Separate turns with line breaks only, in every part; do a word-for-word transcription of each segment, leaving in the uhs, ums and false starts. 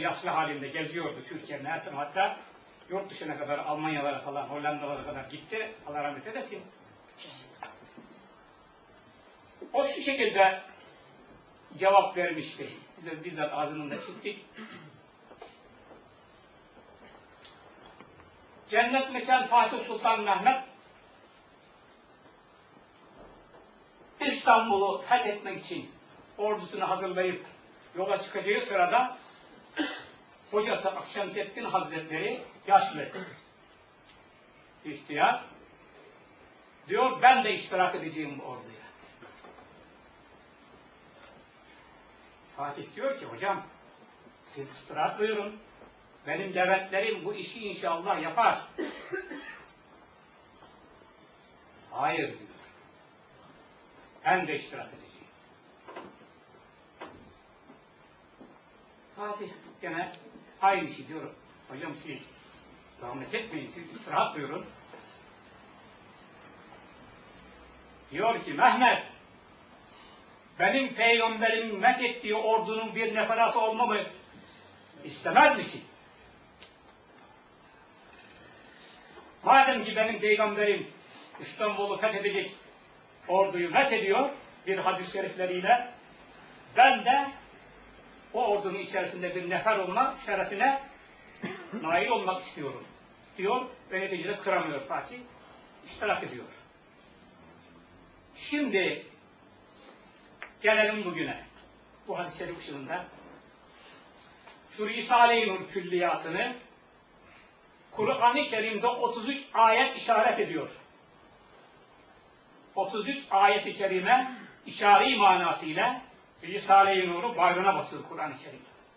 yaşlı halinde geziyordu Türkiye'nin her tarafı, hatta yurt dışına kadar, Almanyalara falan, Hollandalara kadar gitti. Allah rahmet eylesin. O şu şekilde cevap vermişti. Biz de bizzat ağzının da işittik. Cennet mekan Fatih Sultan Mehmet İstanbul'u fethetmek için ordusunu hazırlayıp yola çıkacağı sırada hocası Akşemseddin Hazretleri yaşlı, ihtiyar, diyor ben de iştirak edeceğim bu orduya. Fatih diyor ki hocam siz istirahat buyurun, benim devletlerim bu işi inşallah yapar. Hayır diyor. Ben de iştirak edeceğim. Fatih gene aynı şey diyor. Hocam siz zahmet etmeyin, siz istirahat buyurun. Diyor ki Mehmet, benim peygamberimin methettiği ordunun bir neferatı olmamı istemez misin? Madem ki benim peygamberim İstanbul'u fethedecek orduyu methediyor bir hadis-i şerifleriyle, ben de o ordunun içerisinde bir nefer olma şerefine nail olmak istiyorum diyor ve neticede kıramıyor Fatih, iştirak ediyor. Şimdi gelelim bugüne. Bu hadis-i şerif ışığında şu Risale-i Nur külliyatını Kur'an-ı Kerim'de otuz üç ayet işaret ediyor. otuz üç ayet-i kerime işari manasıyla Risale-i Nur'u bayrağına basıyor Kur'an-ı Kerim.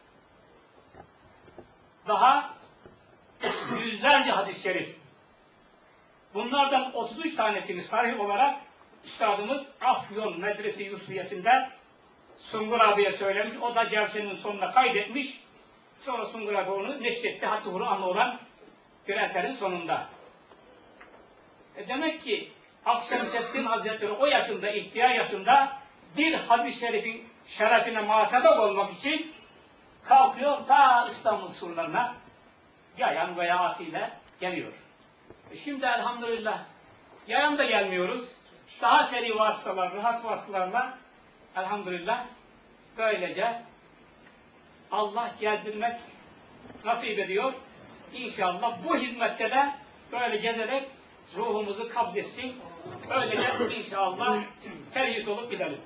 Daha yüzlerce hadis-i şerif. Bunlardan otuz üç tanesini sahih olarak üstadımız Afyon Medrese Yusufiyesi'nde Sungur abiye söylemiş. O da Cevşen'in sonuna kaydetmiş. Sonra Sungur abi onu neşretti. Hatta Kur'an'la olan bir eserin sonunda. E demek ki Akşemseddin Hazretleri o yaşında, ihtiyar yaşında bir hadis-i şerifin şerefine muhasebek olmak için kalkıyor ta İstanbul surlarına yayan veya atıyla geliyor. E şimdi elhamdülillah yayan da gelmiyoruz. Daha seri vasıtalar, rahat vasıtalarla elhamdülillah böylece Allah gezdirmek nasip ediyor. İnşallah bu hizmette de böyle gezerek ruhumuzu kabzetsin. Öylece inşallah terhis olup gidelim.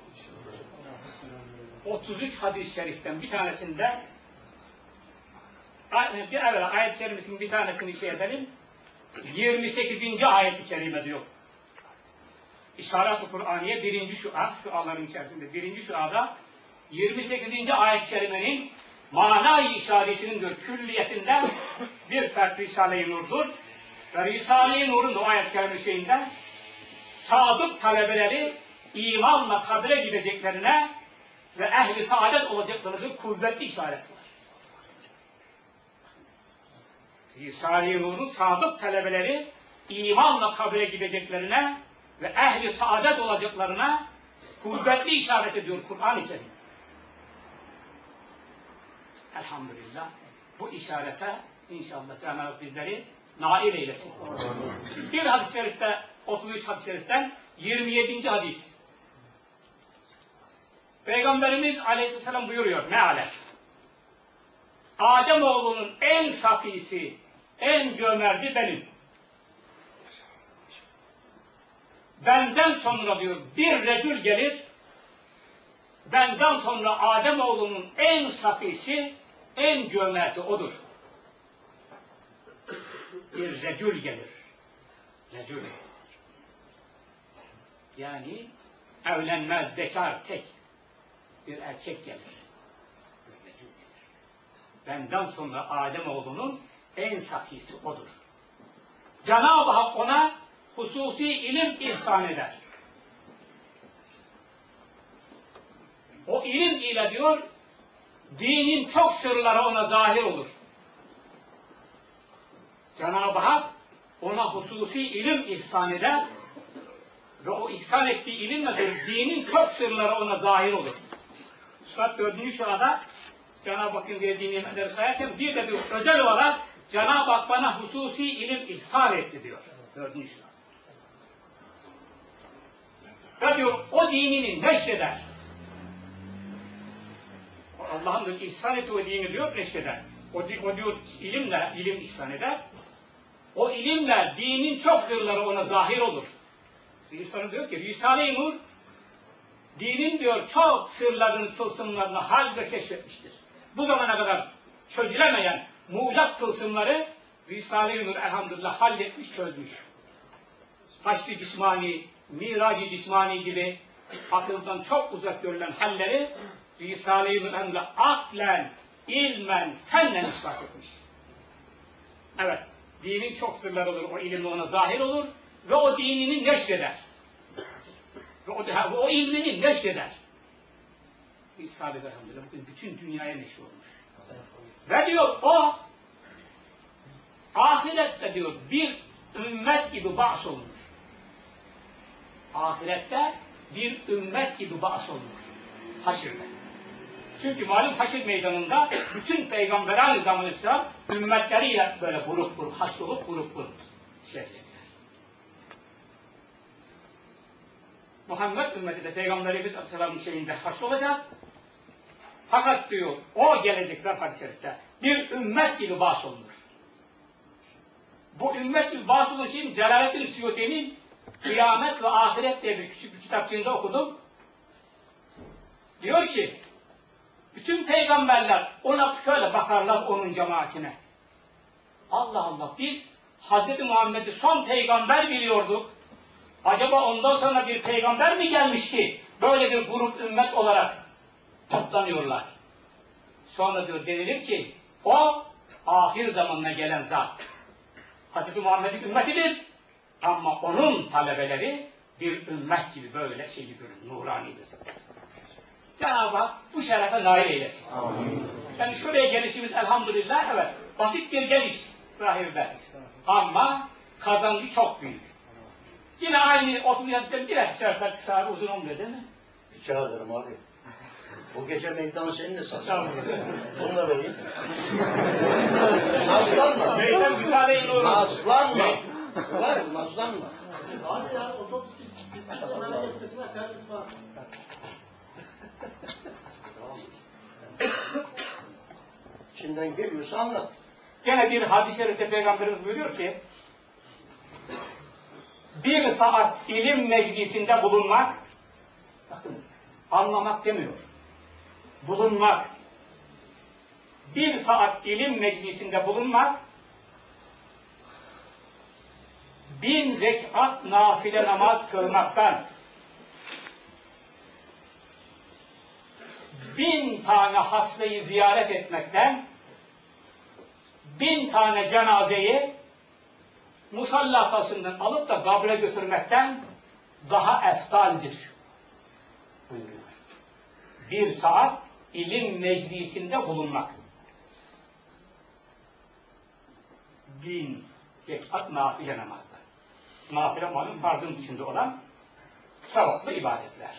otuz üç hadis-i şeriften bir tanesinde evvela ayet-i kerimesinin bir tanesini şey edelim. yirmi sekizinci ayet-i kerime diyor. İşaret-i Kur'aniye birinci şua, şuaların içerisinde birinci şuada yirmi sekizinci ayet-i kerimenin manayı işaretinin diyor külliyetinden bir fert Risale-i Nur'dur. Ve Risale-i Nur'un o ayet-i kerime şeyinde sadık talebeleri imanla kabre gideceklerine ve ehli saadet olacaklarına bir kuvvetli işaret var. Risale-i Nur'un sadık talebeleri imanla kabre gideceklerine ve ehli saadet olacaklarına kuvvetli işaret ediyor Kur'an-ı Kerim. Elhamdülillah bu işarete inşallah Cenab-ı Hak bizleri nail eylesin. Bir hadis-i şerifte, otuz üç hadis-i şeriften yirmi yedinci hadis. Peygamberimiz Aleyhisselam buyuruyor mealen. Ademoğlunun en safisi, en cömerti benim. Benden sonra diyor bir recül gelir, benden sonra Ademoğlunun en safisi, en cömerti odur. Bir recül gelir. Recül. Yani evlenmez, bekar, tek bir erkek gelir. Bir recül gelir. Benden sonra Ademoğlunun en safisi odur. Cenab-ı Hak ona hususi ilim ihsan eder. O ilim ile diyor, dinin çok sırları ona zahir olur. Cenab-ı Hak ona hususi ilim ihsan eder ve o ihsan ettiği ilimle dinin çok sırları ona zahir olur. Surat dördüncü şuada Cenab-ı Hakk'ın verdiği nimetleri sayarken bir de diyor özel olarak Cenab-ı Hak bana hususi ilim ihsan etti diyor. Dördüncü şart. Ve diyor o dinini neşreder. Allah'ın diyor ihsan etti o dini diyor neşreder. O, o diyor ilimle ilim ihsan eder. O ilimle dinin çok sırları ona zahir olur. İnsanı diyor ki Risale-i Nur dinin diyor çok sırlarını, tılsımlarını halde keşfetmiştir. Bu zamana kadar çözülemeyen muğlak tılsımları Risale-i Nur elhamdülillah halletmiş, çözmüş. Haşr-ı cismani, mirac-ı cismani gibi akıldan çok uzak görülen halleri Risale-i Nur hem de aklen, ilmen, fennen ispat etmiş. Evet, dinin çok sırları olur, o ilimle ona zahir olur ve o dinini neşreder. Ve o, ve o ilmini neşreder. Risale-i elhamdülillah bugün bütün dünyaya neşr olmuş. Ve diyor o ahirette diyor bir ümmet gibi bahs olmuş. Ahirette bir ümmet gibi bahs olmuş. Haşirde. Çünkü malum haşir meydanında bütün peygamberler zamanı ise ümmetleriyle böyle grup grup haşr olup grup grup şey ediyor. Muhammed ümmeti de Peygamberimiz Aleyhisselam'ın şeyinde haşr olacak. Fakat diyor o gelecek zaten hadis-i şerifte bir ümmet gibi bahs olunur. Bu ümmet gibi bahs olunur şeyin Celaleddin Suyuti'nin Kıyamet ve Ahiret diye bir küçük bir kitapçığında okudum. Diyor ki bütün peygamberler ona şöyle bakarlar onun cemaatine. Allah Allah biz Hazreti Muhammed'i son peygamber biliyorduk. Acaba ondan sonra bir peygamber mi gelmiş ki böyle bir grup ümmet olarak toplanıyorlar? Sonra diyor denilir ki o ahir zamanına gelen zat. Hazreti Muhammed'in ümmetidir ama onun talebeleri bir ümmet gibi böyle şey gibi nuranidir. Cenab-ı Hak bu şerefe nail eylesin. Amin. Yani şuraya gelişimiz elhamdülillah evet basit bir geliş zahirde ama kazancı çok büyük. Yine aynı otuz hadisten bir hadis şerifler kısa uzun olmuyor değil mi?
Rica ederim abi. Bu gece meydanı senin de satın. Bunu da vereyim. Nazlanma.
Meydan müsaade olur.
Nazlanma. Var nazlanma.
Abi ya otobüs gitmesine merak etmesine servis var.
İçinden geliyorsa anlat.
Gene bir hadis-i şerifte Peygamberimiz buyuruyor ki bir saat ilim meclisinde bulunmak, bakınız, anlamak demiyor. Bulunmak. Bir saat ilim meclisinde bulunmak, bin rekat nafile namaz kılmaktan, bin tane hastayı ziyaret etmekten, bin tane cenazeyi musalla taşından alıp da kabre götürmekten daha eftaldir buyuruyor. Bir saat ilim meclisinde bulunmak. Bin rekat nafile namazlar. Nafile malum farzın dışında olan sevaplı ibadetler.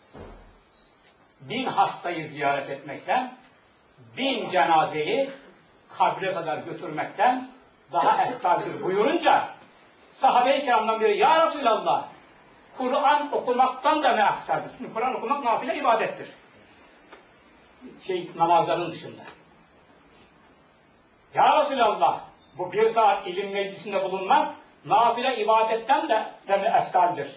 Bin hastayı ziyaret etmekten, bin cenazeyi kabre kadar götürmekten daha eftaldir buyurunca sahabe-i kiramdan biri ya Resulallah Kur'an okumaktan da ne eftaldir? Çünkü Kur'an okumak nafile ibadettir. Şey namazların dışında. Ya Resulallah bu bir saat ilim meclisinde bulunmak nafile ibadetten de de mi eftaldir?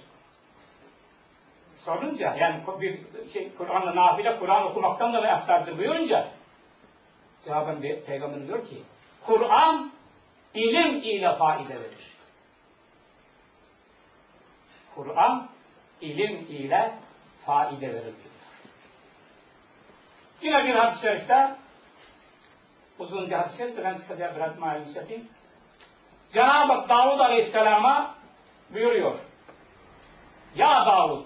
Sorunca yani bir şey Kur'an'la nafile Kur'an okumaktan da mı eftaldir buyurunca cevaben bir peygamber diyor ki Kur'an ilim ile faide verir. Kur'an ilim ile faide verir. Yine bir hadis-i şerifte uzunca hadis-i şerifte ben kısaca biraz malum yapayım. Cenab-ı Hak Davud Aleyhisselam'a buyuruyor. Ya Davud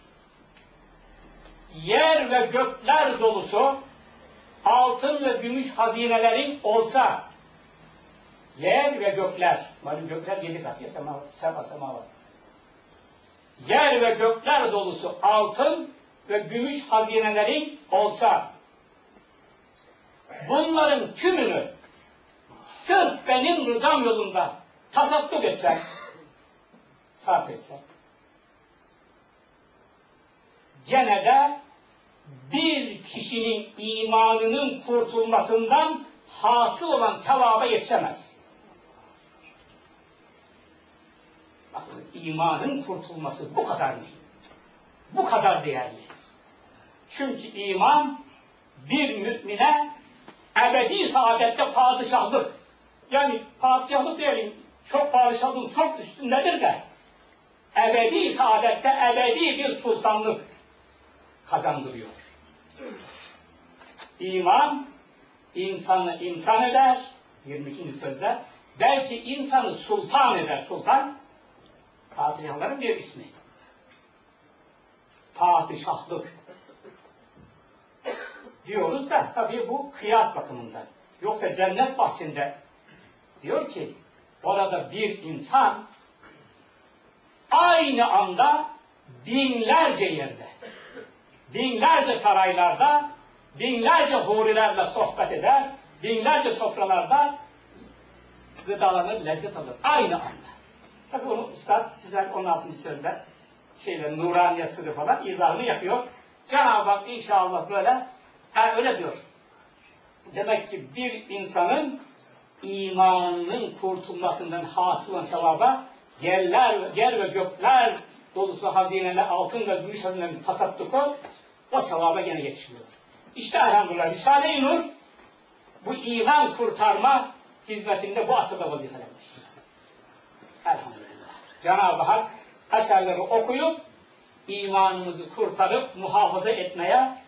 yer ve gökler dolusu altın ve gümüş hazinelerin olsa yer ve gökler, malum gökler yedi kat ya sema, sema, sema var. Yer ve gökler dolusu altın ve gümüş hazinelerin olsa bunların tümünü sırf benim rızam yolunda tasadduk etsem, sarf etsem, gene de bir kişinin imanının kurtulmasından hasıl olan sevaba yetişemez. Bakın, imanın kurtulması bu kadar mühim. Bu kadar değerli. Çünkü iman bir mümine ebedi saadette padişahlık. Yani padişahlık diyelim, çok padişahlığın çok üstündedir de ebedi saadette ebedi bir sultanlık kazandırıyor. İman insanı insan eder, yirmi ikinci sözde, belki insanı sultan eder. Sultan, padişahların bir ismi. Padişahlık diyoruz da tabii bu kıyas bakımından. Yoksa cennet bahsinde diyor ki orada bir insan aynı anda binlerce yerde, binlerce saraylarda, binlerce hurilerle sohbet eder, binlerce sofralarda gıdalanır, lezzet alır. Aynı anda. Tabii onu Üstad güzel on altıncı sözde şeyler, Nuraniye sırrı falan izahını yapıyor. Cenab-ı Hak inşallah böyle, ha öyle diyor. Demek ki bir insanın imanının kurtulmasından hasıl olan sevaba yerler, yer ve gökler dolusu hazineler, altın ve gümüş hazinelerin tasadduku o sevaba gene yetişiyor. İşte elhamdülillah Risale-i Nur bu iman kurtarma hizmetinde bu asırda vazifelenmiş. Elhamdülillah. Cenab-ı Hak eserleri okuyup imanımızı kurtarıp muhafaza etmeye